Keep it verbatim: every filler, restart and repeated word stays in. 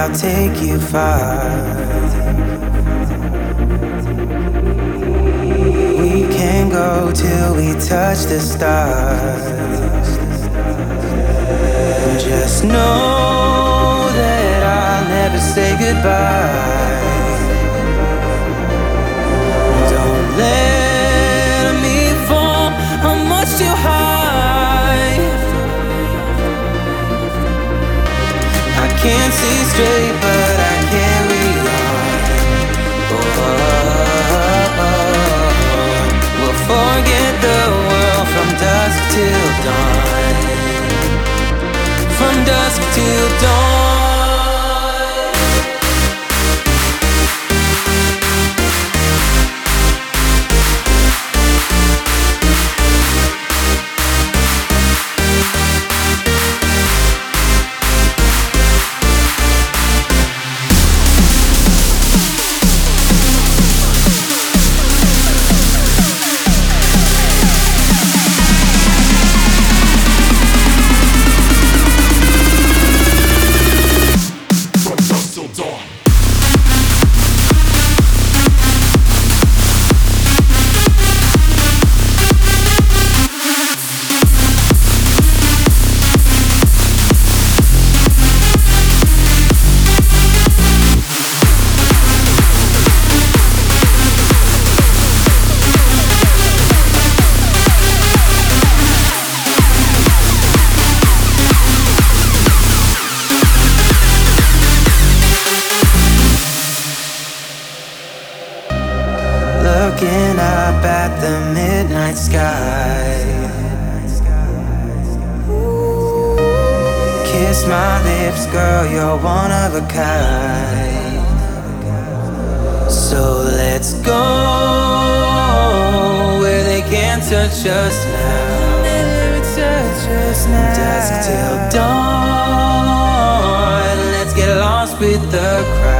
I'll take you far. We can go till we touch the stars. Just know that I'll never say goodbye. Don't let me fall, I'm much too high. I can't see straight, but I carry on. Oh, oh, oh. We'll forget the world from dusk till dawn. From dusk till dawn. Looking up at the midnight sky. Kiss my lips, girl, you're one of a kind. So let's go where they can't touch us now. Never touch us now. Dusk till dawn. Let's get lost with the crowd.